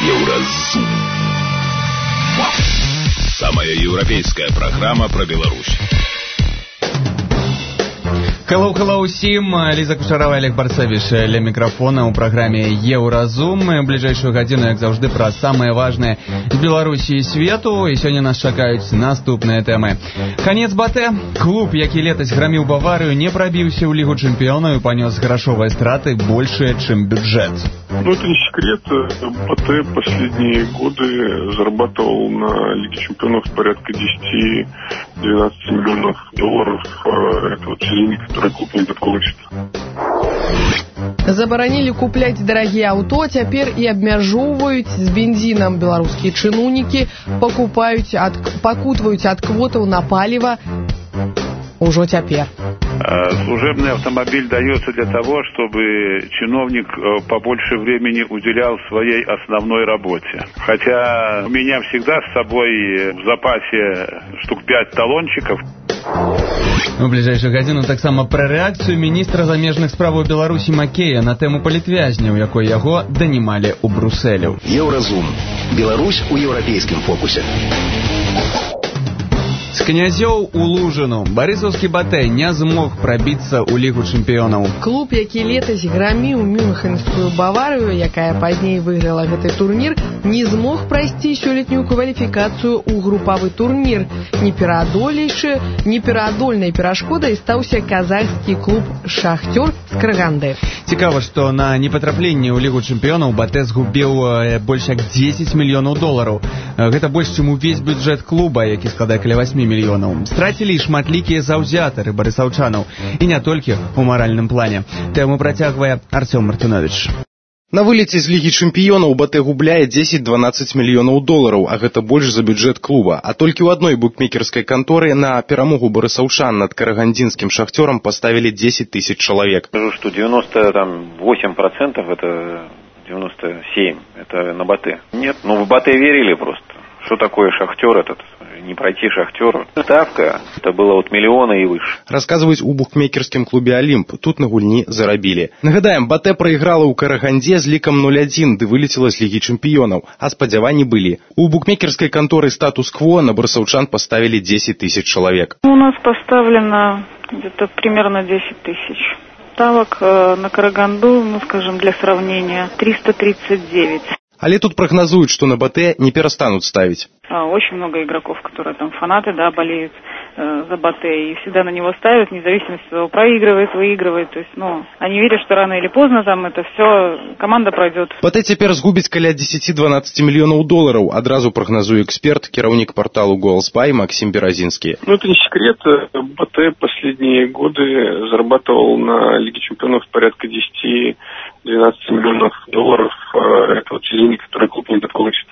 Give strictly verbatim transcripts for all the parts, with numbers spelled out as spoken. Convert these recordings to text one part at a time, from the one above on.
Еўразум. Самая европейская программа про Беларусь. Hello, hello усім. Ліза Кушарова, Олег Барцевіч ля мікрафона ў праграме Еўразум. Бліжэйшую гадзіну, як заўжды, пра самае важнае з Беларусі і свету. І сёння нас чакаюць наступныя тэмы. Канец Батэ. Клуб, які летась граміў Баварыю, не прабіўся ў Лігу чэмпіёнаў і панёс грашовыя страты большыя, чым бюджет. Ну, это не секрет. Батэ последние годы зарабатывал на Лиге чемпионов порядка десять-двенадцать миллионов долларов. Это вот все деньги, которые клуб не получит. Забаранілі купляць дарагія аўто, цяпер і абмяжоўваюць з бензінам. Беларускія чыноўнікі пакупаюць ад, пакутваюць ад квотаў на паліва ўжо цяпер. Служебный автомобиль дается для того, чтобы чиновник побольше времени уделял своей основной работе. Хотя у меня всегда с собой в запасе штук пять талончиков. У бліжэйшую гадзіну таксама пра рэакцыю міністра замежных справаў Беларусі Макея на тэму палітвязняў, якой яго данімалі ў Брусэлю. Еўразум. Беларусь у еўрапейскім фокусе. З князёў у Лужыну. Барысаўскі Батэ не змог прабіцца ў Лігу чэмпіёнаў. Клуб, які летась граміў мюнхенскую Баварыю, якая пазней выйграла гэты турнір, не змог прайсці сёлетнюю кваліфікацыю ў групавы турнір. Непераадольнейшы, непераадольнай перашкодай стаўся казахскі клуб «Шахтёр» з Караганды. Цікава, што на непатрапленне ў Лігу чэмпіёнаў Батэ згубіў больш як дзесяць мільёнаў долараў. Гэта больш, чым увесь бюджэт клуба, які складае каля восьмі мільёнаў. Страцілі шматлікія заўзятары барысаўчанаў, і не толькі ў маральным плане. Тэму працягвае Артём Мартынович. На вылеце з Лігі чэмпіёнаў Батэ губляе дзесяць-дванаццаць мільёнаў долараў, а гэта больш за бюджэт клуба. А толькі ў адной букмекерскай канторы на перамогу барысаўчан над карагандзінскім «Шахтёрам» поставили десять тысяч человек. Скажу, что девяносто восемь процентов это девяносто семь это на Батэ. Нет, ну в Батэ верили просто. Что такое «Шахтёр» этот? Не пройти «Шахтёр». Ставка это было от миллиона и выше. Расказваюць у букмекерскім клубе «Олимп». Тут на гульні зарабілі. Нагадаем, Батэ прайграла ў Карагандзе з лікам ноль адзін, ды вылецела з Лігі чэмпіёнаў, а спадзяванні былі. У букмекерскай канторы «Статус-кво» на барысаўчан поставили десять тысяч человек. У нас поставлено где-то примерно десять тысяч. Ставок э, на Караганду, ну скажем, для сравнения, триста тридцать девять. Але тут прогнозуют, что на Батэ не перестанут ставить. Очень много игроков, которые там фанаты, да, болеют э, за Батэ и всегда на него ставят, вне зависимости от того, проигрывает, выигрывает. То есть, ну, они верят, что рано или поздно там это все, команда пройдет. Батэ цяпер згубіць каля дзесяць-дванаццаць мільёнаў долараў, адразу прогнозуе эксперт, кіраўнік порталу «Голспай» Максим Берозинский. Ну, это не секрет. Батэ последние годы зарабатывал на Лиге чемпионов порядка десять-двенадцать миллионов долларов. Это вот те деньги, которые клуб не получит.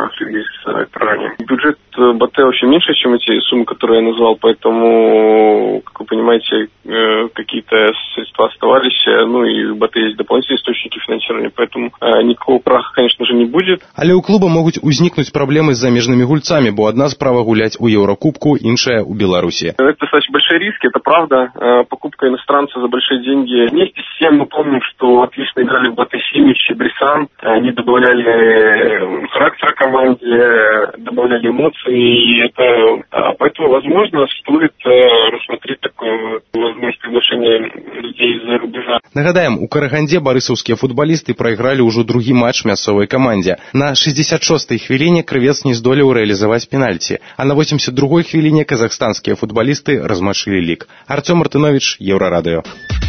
Бюджет Батэ вообще меньше, чем эти суммы, которые я назвал, поэтому, как вы понимаете, какие-то средства оставались, ну и у Батэ есть дополнительные источники финансирования, поэтому никакого праха, конечно же, не будет. Але у клуба могут узнікнуть проблемы с замежными гульцами, бо одна справа гулять у Еврокубку, иншая у Беларуси. Это достаточно большие риски, это правда. Покупка иностранца за большие деньги. Вместе с тем мы помним, что отлично играли в Батэ Симич и Брисан. Они добавляли характера команде, добавляли эмоции, и это, поэтому, возможно, стоит рассмотреть такое возможность приглашения людей из-за рубежа. Нагадаем, у Карагандзе барысаўскія футболисты проиграли уже другі матч мясцовай камандзе. На шестьдесят шостой хвіліне крывец не здолеў рэалізаваць пенальти, а на восемьдесят другой хвіліне казахстанскія футболисты размашылі лік. Артём Мартынович, Еўрарадыё.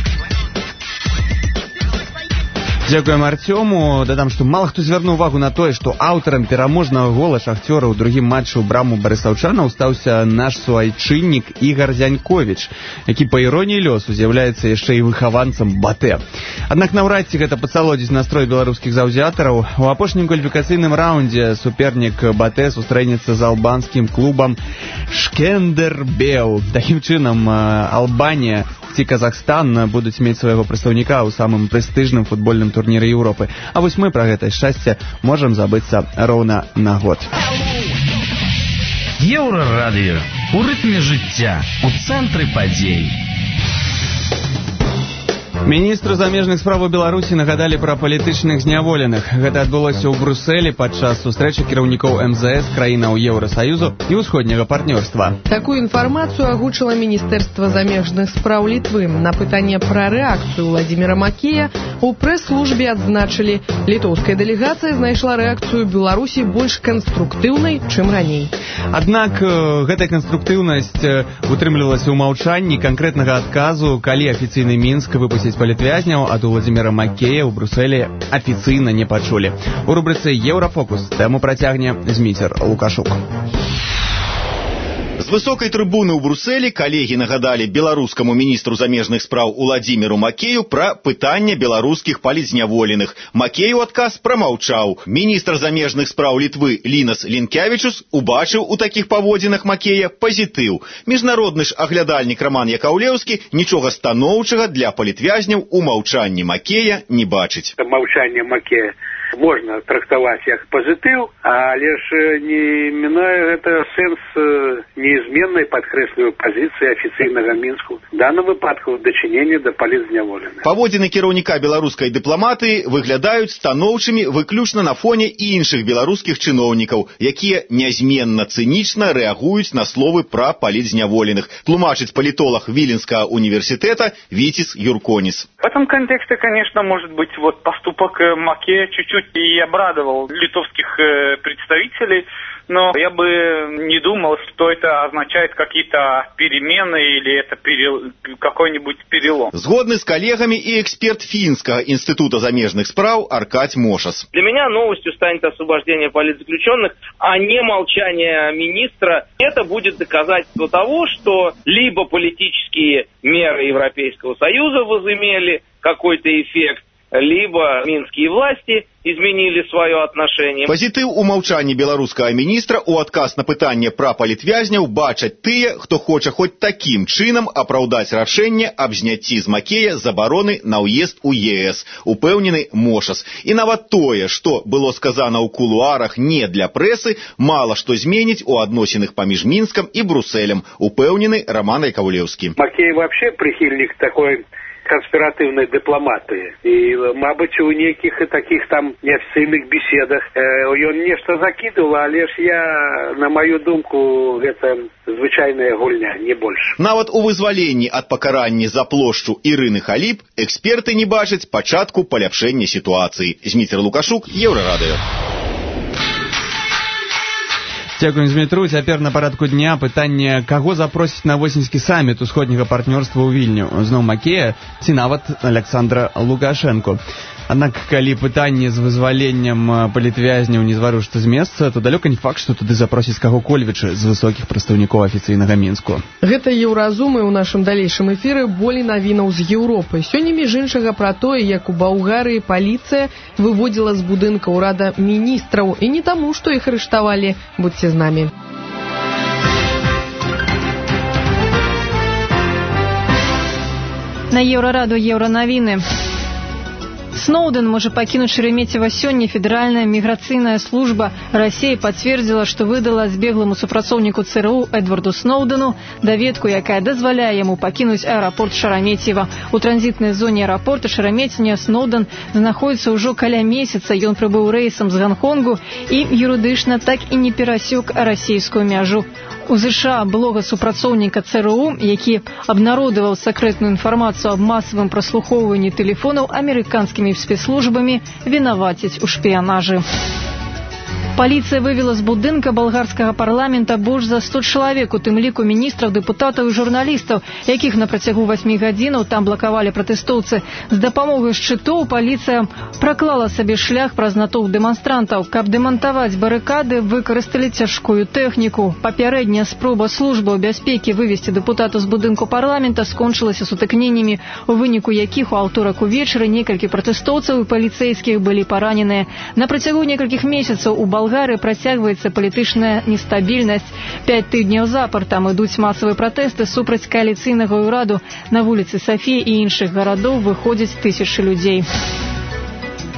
Дзякуем Артёму. Дадам, што мала хто звярнуў увагу на тое, што аўтарам пераможнага гола «Шахтёра» ў другім матчы ў браму барысаўчанаў стаўся наш суайчыннік Ігар Зяньковіч, які, па іроніі лёсу, з'яўляецца яшчэ і выхаванцам Батэ. Аднак наўрад ці гэта падсалодзіць настрой беларускіх заўзятараў. У апошнім кваліфікацыйным раўндзе супернік Батэ сустрэнецца з албанскім клубам Шкендербеу. Такім чынам, Албанія ці Казахстан будуць мець свайго прадстаўніка ў самым прэстыжным футбольным турніры Еўропы. А вось мы пра гэтае шчасце можам забыцца роўна на год. Еўрарадыё. У рытме жыцця, у цэнтры падзей. Міністру замежных справаў Беларусі нагадалі пра палітычных зняволеных. Гэта адбылося ў Брусэлі падчас сустрэчы кіраўнікоў эм зэ эс краінаў Еўрасаюзу і ўсходняга партнёрства. Такую інфармацыю агучыла Міністэрства замежных спраў Літвы. На пытанне пра рэакцыю Владзіміра Макея у прэс-службе адзначылі, літоўская дэлегацыя знайшла рэакцыю Беларусі больш канструктыўнай, чым раней. Аднак гэтая канструктыўнасць утрымлівалася ў маўчанні, канкрэтнага адказу, калі афіцыйны Мінск выпусціць палітвязняў, ад Владзіміра Макея ў Брусэлі афіцыйна не пачулі. У рубрыцы «Еўрафокус» тэму працягне Зміцер Лукашук. З высокай трыбуны ў Брусэлі калегі нагадалі беларускаму міністру замежных спраў Уладзіміру Макею пра пытанне беларускіх палітзняволеных. Макей у адказ прамаўчаў. Міністр замежных спраў Літвы Лінас Лінкявічус убачыў у такіх паводзінах Макея пазітыў. Міжнародны ж аглядальнік Роман Якаўлеўскі нічога станоўчага для палітвязняў у маўчанні Макея не бачыць. Маўчанне Макея можна трактаваць як пазітыў, але ж не мінае гэта сэнс неизменной, падкрэсліваю, пазіцыі афіцыйнага Мінску, в данном выпадку дачынення да палітзняволеных. Паводзіны кіраўніка беларускай дыпламатыі выглядаюць станоўчымі выключна на фоне іншых беларускіх чыноўнікаў, якія нязменна цынічна рэагуюць на словы пра палітзняволеных, тлумачыць палітолог Віленскага універсітэта Вітис Юрконис. В этом контексте, конечно, может быть, вот поступок Макея чуть-чуть и обрадовал литовских представителей, но я бы не думал, что это означает какие-то перемены или это перел... какой-нибудь перелом. Згодны с коллегами и эксперт Финского института замежных справ Аркадь Мошас. Для меня новостью станет освобождение политзаключенных, а не молчание министра. Это будет доказательство того, что либо политические меры Европейского Союза возымели какой-то эффект, либо мінскія власти изменили свое отношение. Пазітыў у маўчанні беларускага міністра у адказ на пытанне пра палітвязняў бачаць тыя, хто хоча хоць такім чынам апраўдаць рашэнне аб зняцці з Макея забароны на ўезд у е эс, упэўнены Мошас. І нават тое, што было сказана ў кулуарах не для прэсы, мала што зменіць у адносінах паміж Мінскам і Брусэлем, упэўнены Роман Якаўлеўскі. Макей вообще прихильник такой конспиративной дипломатии. И, мабуть, у неких и таких там неофициальных беседах э, он нечто закидывал, а лишь я, на мою думку, это звычайная гульня, не больше. Нават у вызваленні ад пакаранні за плошчу Ірыны Халіп эксперты не бачаць пачатку паляпшэння сітуацыі. Зміцер Лукашук, Еўрарадыё. Дзякуем, Змітру. Цяпер на парадку дня пытанне, каго запросіць на восеньскі саміт усходняга партнёрства ў Вільню. Зноў Макея ці нават Александра Лукашэнку. Аднак, калі пытанне з вызваленнем палітвязняў не зварушыцца з месца, то далёка не факт, што туды запросіць каго-кольвічы з высокіх прадстаўнікоў афіцыйнага Мінску. Гэта Еўразумы ў нашым далейшым эфіры болей навінаў з Еўропы. Сёння, між іншага, пра тое, як у Балгарыі паліцыя выводзіла з будынка ўрада міністраў. І не таму, што іх арыштавалі. Будьце з намі. На Еўрараду Еўранавіны. Сноуден можа пакінуць Шереметьево сёння. Федеральная міграцыйная служба России пацвердзіла, што выдала збегламу супрацоўніку цэ эр у Эдварду Сноудену даведку, якая дазваляе яму пакінуць аэрапорт Шереметьево. У транзітнай зоне аэрапорта Шереметьево Сноуден знаходіцца ўжо каля месяца. Ён прыбыў рэйсам з Гонконгу і юрыдычна так і не перасек расійскую мяжу. У ЗША блога супрацоўніка цэ эр у, які абнародаваў сакрэтную інфармацыю аб масавым праслухоўванні тэлефонаў амерыканскімі спецслужбамі, вінаваціць у шпіянажы. Паліцыя вывела з будынка балгарскага парламента больш за сто чалавек, у тым ліку міністраў, дэпутатаў і журналістаў, якіх на працягу васьмі гадзінаў там блакавалі пратэстоўцы. З дапамогай шчытоў паліцыя праклала сабе шлях праз натоўп дэманстрантаў. Каб дэмантаваць барыкады, выкарысталі цяжкую тэхніку. Папярэдняя спроба службаў бяспекі вывесці дэпутата з будынку парламента скончылася сутыкненнямі, у выніку якіх у аўторак увечары некалькі пратэстоўцаў і паліцэйскіх былі параненыя. На працягу некалькіх месяцаў у Балгарыі працягваецца палітычная нестабільнасць. Пяць тыдняў запар там ідуць масавыя пратэсты супраць кааліцыйнага ўраду. На вуліцы Сафіі і іншых гарадоў выходзяць тысячы людзей.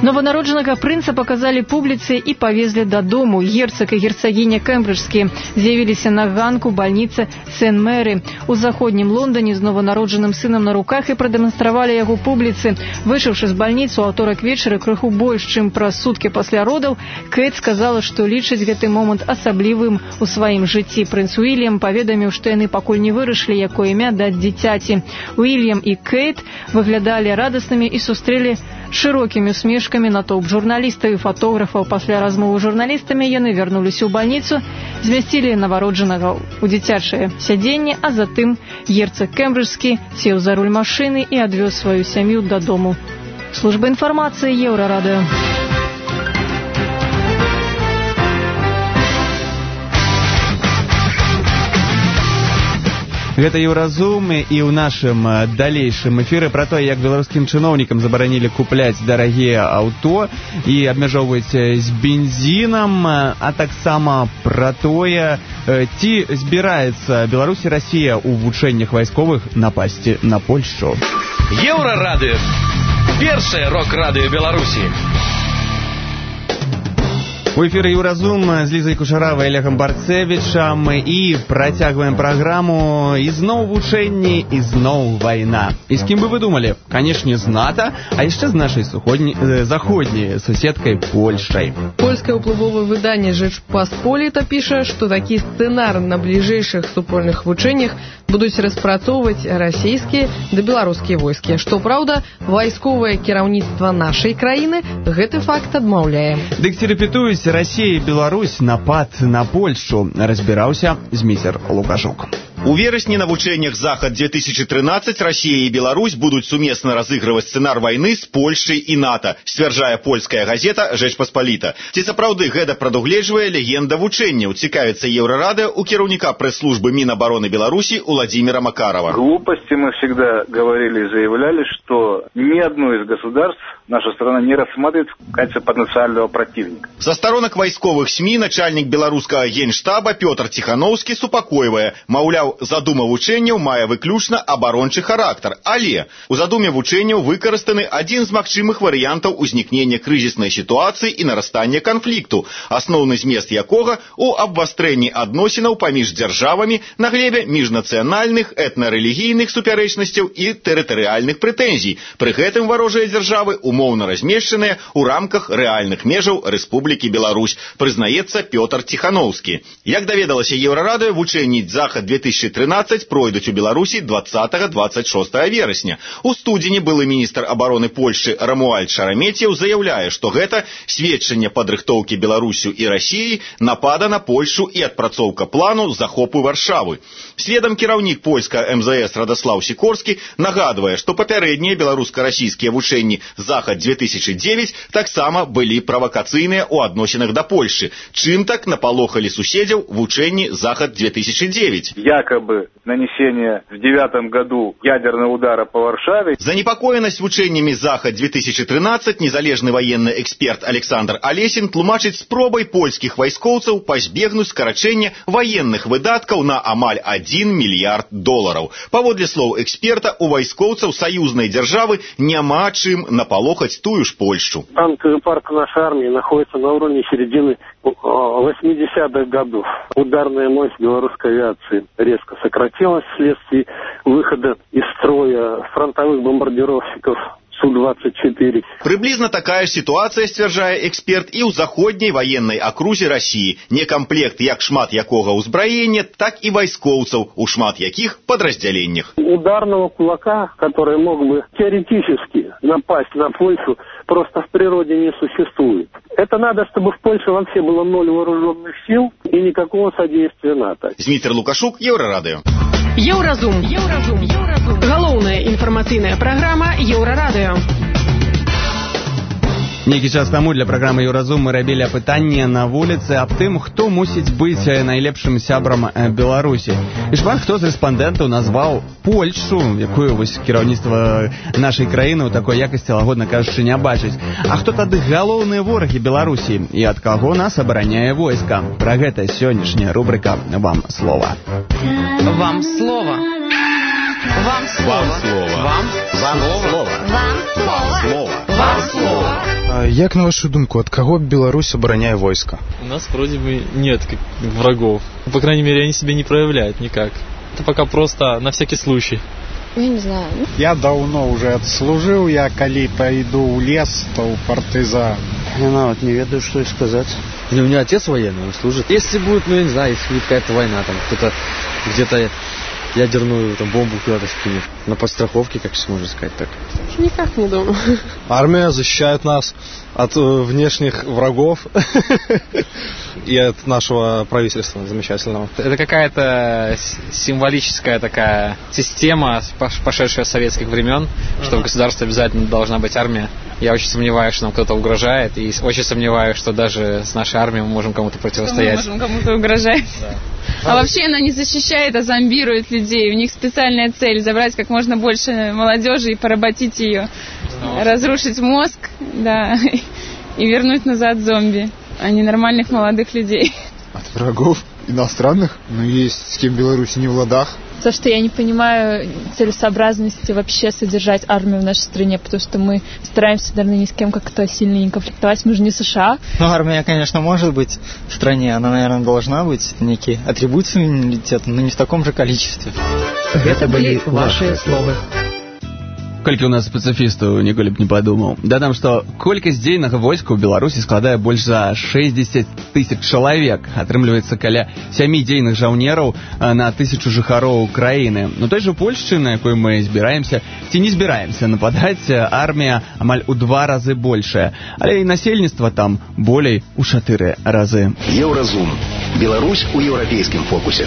Новонароджанага прынца паказалі публіцы і павезлі дадому. Герцаг і герцагіня кэмбриджскія з'явіліся на ганку бальніцы Сент-Мэры у заходнім Лондоне з новонароджаным сынам на руках і прадэманстравалі яго публіцы. Вышыўшы з бальніцы ў аўторак вечара крыху больш, чым праз суткі пасля родаў, Кейт сказала, што лічыць гэты момант асаблівым у сваім жыцці. Прынц Уільям паведаміў, што яны пакуль не вырашылі, якое імя даць дзіцяці. Уільям і Кейт выглядалі радаснымі і сустрэлі шырокімі усмешкамі натоўп журналістаў і фотографаў. Пасля размовы з журналістамі яны вярнуліся ў бальніцу, змясцілі нованароджанага ў дзіцячае сядзенне, а затым герцаг кэмбриджскі сеў за руль машыны і адвёз сваю сям'ю дадому. Служба інфармацыі Еўрарадыё. Гэта Еўразум, і ў нашым далейшым эфіры пра тое, як беларускім чыноўнікам забаранілі купляць дарагія аўто і абмяжоўваць з бензінам, а таксама пра тое, ці збіраецца Беларусь і Расія ў вучэннях вайсковых напасці на Польшчу. Еўрарадыё. Першае рок-радыё Беларусі. У эфіры Еўразум з Лізай Кушаравай і Олегам Барцевічам, і працягваем праграму. І зноў вучэнні, і зноў вайна. І з кім бы вы думалі? Канешне, з НАТО, а яшчэ з нашай суходні... заходняй суседкай Польшчай. Польскае ўплывовае выданне «Жэчпасполіта» піша, што такі сцэнар на бліжэйшых супольных вучэннях будуць распрацоўваць расійскія да беларускія войскі. Што праўда, вайсковае кіраўніцтва нашай краіны гэты факт адмаўляе. Дык ці рэпетуюць Россия и Беларусь напад на Польшу, разбирался Зміцер Лукашук. У вересні на вучэннях Захад-две тысячи тринадцать Россия и Беларусь будут сумесна разыгрывать сценар войны с Польшей и НАТО, сцвярджае польская газета «Жэчпасполіта». Ці сапраўды гэта прадугледжвае легенда вучэнняў, цікавіцца Еўрарадыё у кіраўніка прэс-службы Минобороны Беларуси Владимира Макарова. Глупости мы всегда говорили и заявляли, что ни одно из государств наша страна не рассматривает в качестве потенциального противника. Со сторонок вайсковых СМИ начальник беларускага генштаба Пётр Тихановский супакойвае, маўляў, задума вучэнняў мае выключна абарончы характар, але у задуме вучэнняў выкарыстаны адзін з магчымых варыянтаў узнікнення крызіснай сітуацыі і нарастання канфлікту, асноўны змест якога у абвастрэнні адносінаў паміж дзяржавамі на глебе міжнацыянальных, этнарэлігійных супярэчнасцяў і тэрытарыяльных прэтэнзій. Пры гэтым варожыя дзяржавы умоўна размешчаныя ў рамках рэальных межаў Рэспублікі Беларусь, прызнаецца Пётр Тихановскі. Як даведалася Еўрарадыё, вучэнні Захад-две тысячи тринадцать пройдуць у Беларусі двадцатага — двадцать шостага верасня. У студзені былы міністр абароны Польшчы Рамуальд Шараметьеў заяўляе, што гэта сведчанне падрыхтоўкі Беларусю і Расіяй напада на Польшу і адпрацоўка плану захопу Варшавы. Следам кіраўнік польскага эм зэ эс Радаслаў Сікорскі нагадвае, што папярэднія беларуска-расійскія вучэнні Захад-две тысячи девять таксама былі правакацыйныя ў адносінах да Польшчы. Чым так напалохалі суседзяў вучэнні Захад-две тысячи девять? Якобы нанесение в девятом году ядерного удара по Варшаве. Занепокоенность вучэннямі Захад-две тысячи тринадцать незалежны военны эксперт Александр Алесін тлумачыць спробай польскіх вайскоўцаў пазбегнуць скарачэння военных выдаткаў на амаль один мільярд долараў. Паводле слоў эксперта, у вайскоўцаў саюзнай дзяржавы няма чым напалохаць тую ж Польшу. Танковый парк нашей армии находится на уровне середины восьмидесятых годов. Ударная мощь белорусской авиации резко сократилась вследствие выхода из строя фронтовых бомбардировщиков Су двадцать четыре. Прыблізна такая ж сітуацыя, сцвярджае эксперт, і ў заходняй ваеннай акрузе Расіі. Некамплект як шмат якога ўзбраення, так і вайскоўцаў, у шмат якіх падраздзяленнях. Ударного кулака, который мог бы теоретически напасть на Польшу, просто в природе не существует. Это надо, чтобы в Польше вообще было ноль вооруженных сил и никакого содействия НАТО. Зміцер Лукашук, Еўрарадыё. Еўразум. Еўразум. Еўразум. Галоўная інфармацыйная праграма Еўрарадыё. Нейкі час таму для праграмы «Еўразум» мы рабілі апытанне на вуліцы аб тым, хто мусіць быць найлепшым сябрам Беларусі. І шмат хто з рэспандэнтаў назваў Польшу, якую вось кіраўніцтва нашай краіны ў такой якасці, лагодна кажучы, не бачыць. А хто тады галоўныя ворагі Беларусі і ад каго нас абараняе войска? Пра гэта сённяшняя рубрыка «Вам слова». Вам слова. Вам слово. Вам слово. Вам слово. Вам слово. Слово. Вам слово. Як, на вашу думку, от кого Беларусь обороняет войско? У нас вроде бы нет врагов. По крайней мере, они себя не проявляют никак. Это пока просто на всякий случай. Я не знаю. Я давно уже отслужил, я коли пойду в лес, то у партизан. Я вот не ведаю, что и сказать. У меня отец военный, он служит. Если будет, ну я не знаю, если будет какая-то война, там кто-то где-то ядерную там, бомбу куда-то скинет. На подстраховке, как сейчас можно сказать так. Никак не думаю. Армия защищает нас от внешних врагов и от нашего правительства замечательного. Это какая-то символическая такая система, пошедшая с советских времен, что в государстве обязательно должна быть армия. Я очень сомневаюсь, что нам кто-то угрожает, и очень сомневаюсь, что даже с нашей армией мы можем кому-то противостоять. Мы можем кому-то угрожать. Да. А вообще она не защищает, а зомбирует людей. У них специальная цель — забрать как можно больше молодежи и поработить ее, разрушить мозг, да, и вернуть назад зомби, а не нормальных молодых людей. От врагов иностранных? Ну, есть с кем Беларусь не в ладах. То, что я не понимаю целесообразности вообще содержать армию в нашей стране, потому что мы стараемся, наверное, ни с кем как-то сильно не конфликтовать. Мы же не США. Ну, армия, конечно, может быть в стране. Она, наверное, должна быть. Некий атрибут суверенитета, но не в таком же количестве. Это были ваши слова. Колькі у нас спецыфістаў ніколі б не падумаў. Дадам, што колькасць дзейнага войска ў Беларусі складае больш за шэсцьдзесят тысяч чалавек. Атрымліваецца каля сямі дзейных жаўнераў на тысячу жыхароў краіны. У той жа Польшчы, на якой мы збіраемся, ці не збіраемся нападаць, армія амаль у два разы большая. Але і насельніцтва там болей у чатыры разы. Еўразум. Беларусь у еўрапейскім фокусе.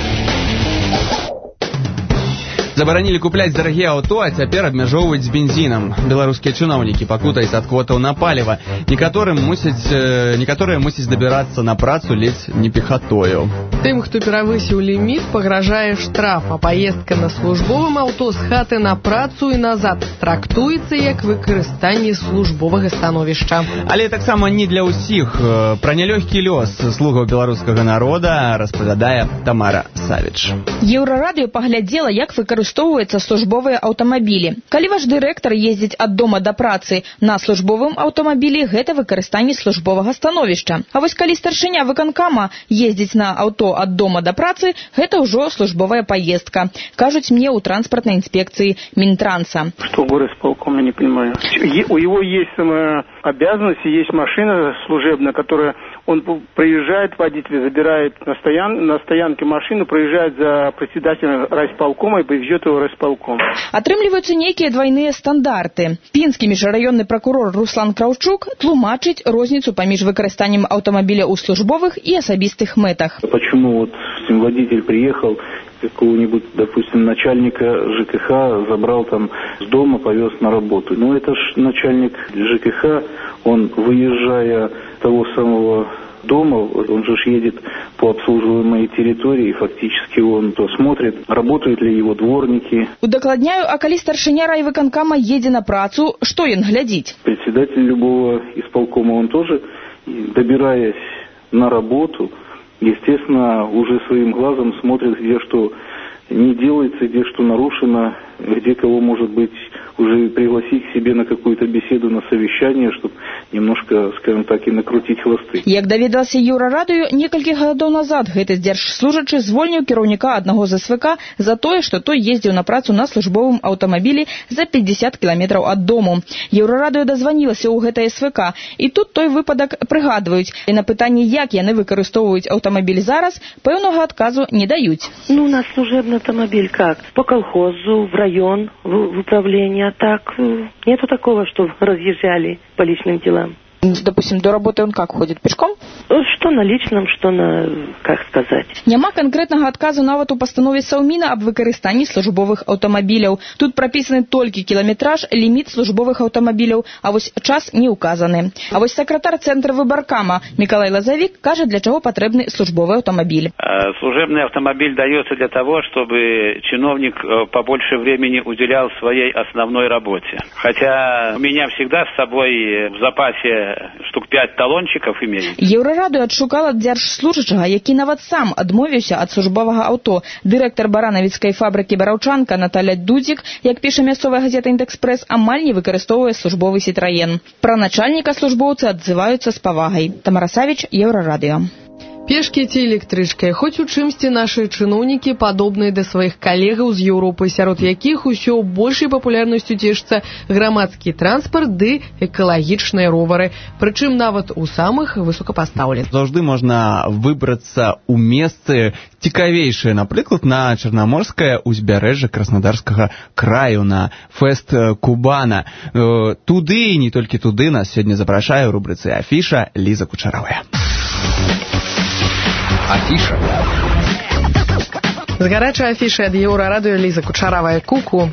Забаранілі купляць дарагія аўто, а цяпер абмяжоўваюць з бензінам. Беларускія чыноўнікі пакутаюць ад квотаў на паліва. Некаторым мусяць, некаторыя мусяць дабірацца на працу ледзь не пехатою. Тым, хто перавысіў ліміт, пагражае штраф, а паездка на службовым аўто з хаты на працу і назад трактуецца як выкарыстанне службовага становішча. Але таксама не для ўсіх. Пра нялёгкі лёс слугаў беларускага народа распавядае Тамара Савіч. Еўрарадыё паглядзела, як выкарыстоўваецца службовыя аўтамабілі. Калі ваш дырэктар ездзіць ад дома да працы на службовым аўтамабілі, гэта выкарыстанне службовага становішча. А вось калі старшыня выканкама ездзіць на аўто ад дома да працы, гэта ўжо службовая поездка, кажуць мне ў транспартнай інспекцыі Мінтранса. Что горосполком, я не понимаю. У него есть обязанности, есть машина служебная, которая он приезжает, водитель забирает на, стоян, на стоянке машину, проезжает за председателем райисполкома и повезет его в райисполком. Атрымліваюцца нейкія двойныя стандарты. Пінскі міжрайонны прокурор Руслан Краўчук тлумачыць розніцу паміж выкарыстаннем аўтамабіля ў службовых і асабістых мэтах. Почему вот водитель приехал, какого-нибудь, допустим, начальника ЖКХ забрал там с дома, повез на работу. Ну, это ж начальник ЖКХ, он, выезжая с того самого дома, он же едет по обслуживаемой территории, фактически он то смотрит, работают ли его дворники. Удакладняю, а калі старшыня райвыканкама едзе на працу, што ён глядзіць? Председатель любого исполкома, он тоже, добираясь на работу, естественно, уже своим глазом смотрит, где что не делается, где что нарушено, где кого, может быть, уже пригласить к себе на какую-то беседу, на совещание, чтобы немножко, скажем так, и накрутить хвосты. Як даведалася Еўрарадыё, некалькі гадоў назад гэты дзяржслужачы звольніў кіраўніка аднаго з СВК за тое, што той ездзіў на працу на службовым аўтамабілі за пятьдесят кіламетраў ад дому. Еўрарадыё дазванілася ў гэтай СВК, і тут той выпадак прыгадваюць. І на пытанне, як яны выкарыстоўваюць аўтамабіль зараз, пэўнага адказу не даюць. Ну, у нас служебный автомобиль как? По колхозу, в район, в, в управление. А так, нету такого, что разъезжали по личным делам. Допустим, до работы он как ходит? Пешком? Что на личном, что на, как сказать. Няма конкретного отказу нават у постанове Саўміна об выкарыстанні службовых аўтамабіляў. Тут прописаны толькі кіламетраж, ліміт службовых аўтамабіляў, а вось час не указаны. А вось сакратар центра выбаркама Миколай Лазавик кажа, для чего потребны службовый автомобиль. Служебный автомобиль дается для того, чтобы чиновник побольше времени уделял своей основной работе. Хотя у меня всегда с собой в запасе штук пять талончиков имеет. Еўрарадыё адшукала дзяржслужачага, які нават сам адмовіўся ад службовага аўто. Дырэктар баранавіцкай фабрыкі «Бараўчанка» Наталя Дудзік, як піша мясцовая газета «Індэкспрэс», амаль не выкарыстоўвае службовы «Сітраен». Пра начальніка службоўцы адзываюцца з павагай. Тамара Савіч, Еўрарадыё. Пешкі ці электрычкай, хоць у чымсьці нашы чыноўнікі падобныя да сваіх калегаў з Еўропы, сярод якіх усё большай папулярнасцю цешыцца грамадскі транспарт ды экалагічныя ровары, прычым нават у самых высокапастаўленых. Заўжды можна выбрацца ў месцы цікавейшае, напрыклад, на чарнаморскае ўзбярэжжа Краснодарскага краю, на фэст Кубана. Туды і не толькі туды нас сёння запрашае ў рубрыцы «Афіша» Ліза Кучаравая. Афіша. З гарачай афішы ад Еўрарадыё Ліза Кучаравая. Ку-ку.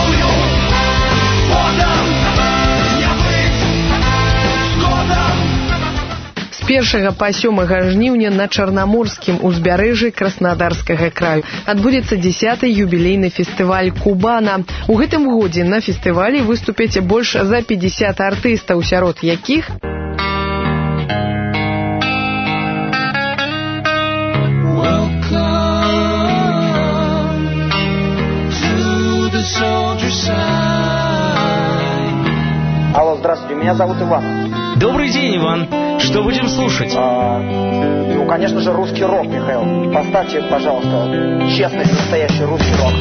З першага па сёмага жніўня на чарнаморскім узбярэжжы Краснодарскага краю адбудзецца дзесяты юбілейны фестываль Кубана. У гэтым годзе на фестывалі выступяць больш за пятьдесят артыстаў, сярод якіх Алло, здравствуйте, меня зовут Иван. Добрый день, Иван. Что будем слушать? А, ну, конечно же, русский рок, Михаил. Поставьте, пожалуйста, честный, настоящий русский рок.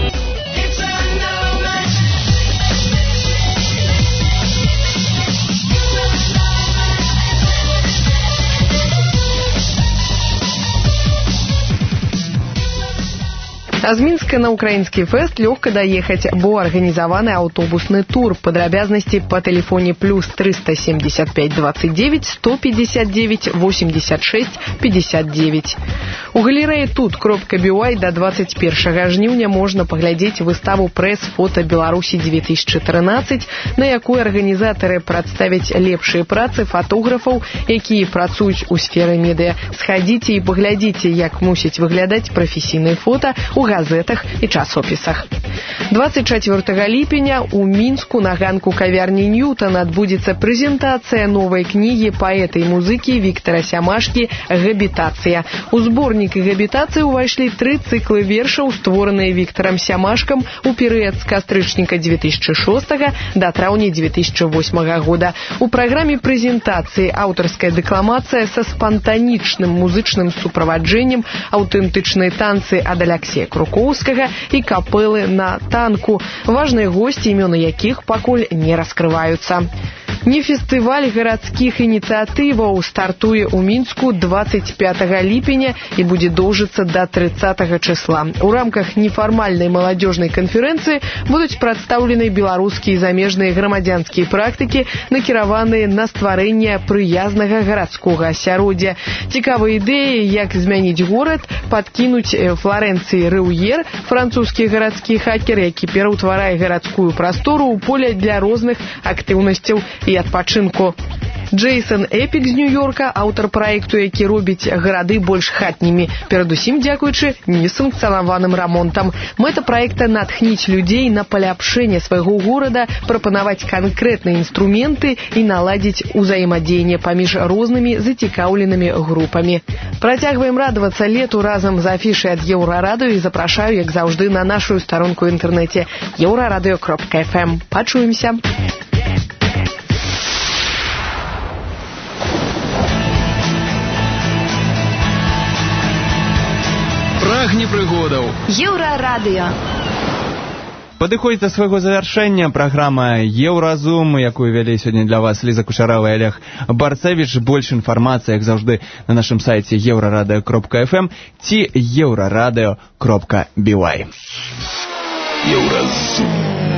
А з Мінска на украінскі фэст лёгка даехаць, бо арганізаваны аўтобусны тур. Падрабязнасці па тэлефоне плюс триста семьдесят пять двадцать девять сто пятьдесят девять восемьдесят шесть пятьдесят девять. У галерэі тут кропка бівай да двадцать первага жніўня можна паглядзець выставу прэс-фота Беларусі две тысячи тринадцать, на якой арганізатары прадставяць лепшыя працы фатографаў, якія працуюць у сферы медыа. Схадзіце і паглядзіце, як мусіць выглядаць прафесійныя фота у газетах і часопісах. двадцать четвёртага ліпеня у Мінску на ганку кавярні Ньютон адбудзецца прэзентацыя новай кнігі паэта і музыкі Віктара Сямашкі «Габітацыя». У зборнік «Габітацыі» увайшлі тры цыклы вершаў, створаныя Віктарам Сямашкам у перыяд з кастрычніка две тысячи шостага да траўня две тысячи восьмага года. У праграме прэзентацыі аўтарская дэкламацыя са спантанічным музычным суправаджэннем, аўтэнтычныя танцы ад Аляксея Крукоўскага і капэлы на танку, важныя госці, імёны якіх пакуль не раскрываюцца. Не фестываль гарадскіх ініцыятываў стартуе ў Мінску двадцать пятага ліпеня і будзе доўжыцца да тридцатага числа. У рамках нефармальнай маладзёжнай канферэнцыі будуць прадстаўлены беларускія і замежныя грамадзянскія практыкі, накіраваныя на стварэнне прыязнага гарадскога асяроддзя. Цікавыя ідэі, як змяніць горад, падкінуць Флорэнцыі Рыўер, французскі гарадскі хакер, які пераўтварае гарадскую прастору ў поле для розных актыўнасцяў і адпачынку. Джейсон Эпік з Нью-Йорка, аўтар праекту, які робіць гарады больш хатнімі, перадусім дзякуючы несанкцыянаваным рамонтам. Мэта праекта натхніць людзей на паляпшэнне свайго горада, прапанаваць канкрэтныя інструменты і наладзіць узаемадзеянне паміж рознымі зацікаўленымі групамі. Працягваем радавацца лету разам з афішай ад Еўрарадыё і запрашаю, як заўжды, на нашу старонку ў інтэрнэце еўрарадыё кропка эф эм. Пачуемся! Прагне прыгодаў. Еўрарадыё. Падыходзіць да свайго завяршэння праграма «Еўразум», якую вялі сёння для вас Ліза Кучарава і Олег Барцевіч. Больш інфармацыі, як заўжды, на нашым сайце еўрарадыё кропка эф эм ці еўрарадыё кропка бівай. Еўразум.